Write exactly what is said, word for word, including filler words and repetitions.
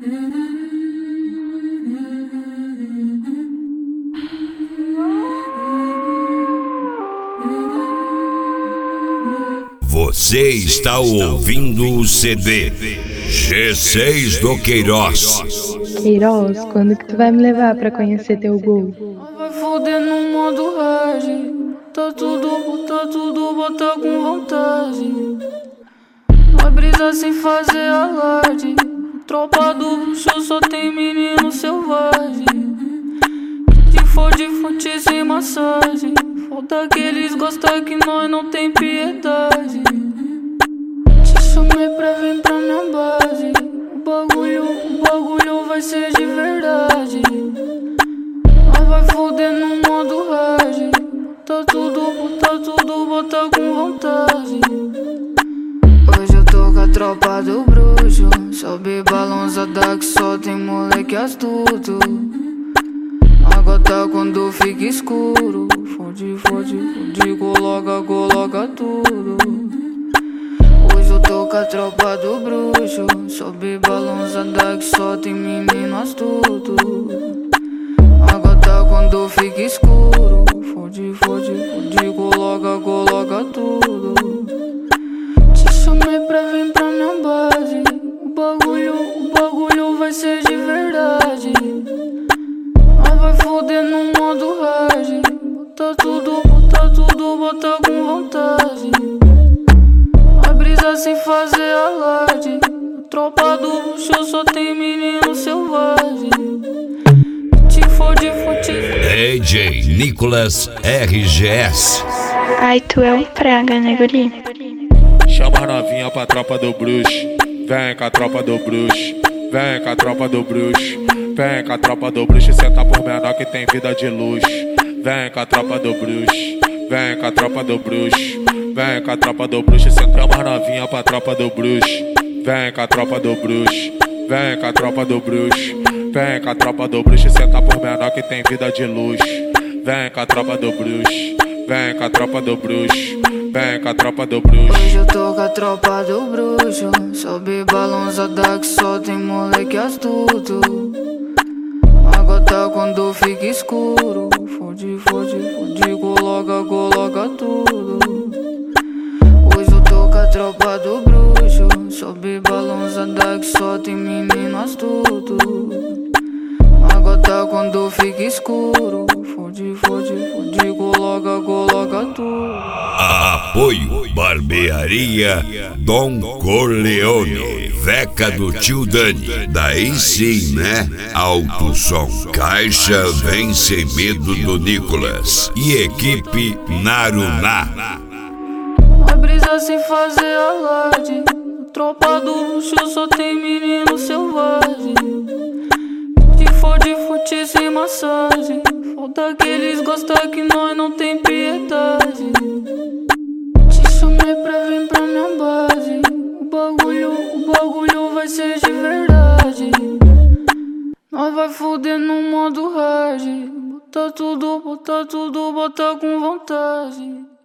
Você está ouvindo o C D G seis do Queiroz. Queiroz, quando que tu vai me levar pra conhecer teu gol? Vai foder no modo hard. Tá tudo, tá tudo, bota com vontade. Vai brisar sem fazer alarde. Tropa do bruxo só tem menino selvagem. Que for de fonte sem massagem. Falta que eles gostam que nós não tem piedade. Te chamei pra vir pra minha base. O bagulho, o bagulho vai ser de verdade. Nós vai foder no modo hard. Bota tudo, bota tudo, bota com vontade. Hoje eu tô com a tropa do bruxo. Sobe balançada que só tem moleque astuto. Agora quando fica escuro, fode, fode, fode, coloca, coloca tudo. Hoje eu tô com a tropa do bruxo. Sobe balançada que só tem menino astuto. Agora quando fica escuro, fode, fode, fode, coloca, coloca tudo. Te chamei pra vir pra minha base. O bagulho, o bagulho vai ser de verdade. Vai foder no modo hard. Bota tudo, bota tudo, bota com vontade. Vai brisar sem fazer alarde. Tropa do bruxo só tem menino selvagem. Te fode, fode. D J Nicolas R G S. Ai, tu é um praga, né, guri? Chama a novinha pra tropa do bruxo. Vem com a tropa do bruxo. Vem com a tropa do bruxo. Vem com a tropa do bruxo, senta por menor que tem vida de luxo. Vem com a tropa do bruxo, vem com a tropa do bruxo. Vem com a tropa do bruxo, senta mais novinha pra tropa do bruxo. Vem com a tropa do bruxo, vem com a tropa do bruxo. Vem com a tropa do bruxo, senta por menor que tem vida de luxo. Vem com a tropa do bruxo, vem com a tropa do bruxo. Vem com a tropa do bruxo. Hoje eu tô com a tropa do bruxo. Sobe balançada que só tem moleque astuto. Agora quando fica escuro, fode, fode, fode, coloca, coloca tudo. Hoje eu tô com a tropa do bruxo. Sobe balançada que só tem menino astuto. Agora quando fica escuro, fode, fode, fode, coloca, coloca tudo. Apoio Barbearia Dom Corleone, Veca do Tio Dani. Daí sim, né? Alto som. Caixa Vem Sem Medo do Nicolas e equipe Naruná. Vai brisar sem fazer alarde. Tropa do luxo só tem menino selvagem. De fode, fode sem massagem. Falta que eles gostam que nós não tem piedade. Te chamei pra vir pra minha base. O bagulho, o bagulho vai ser de verdade. Nós vai foder no modo hard. Bota tudo, bota tudo, bota com vontade.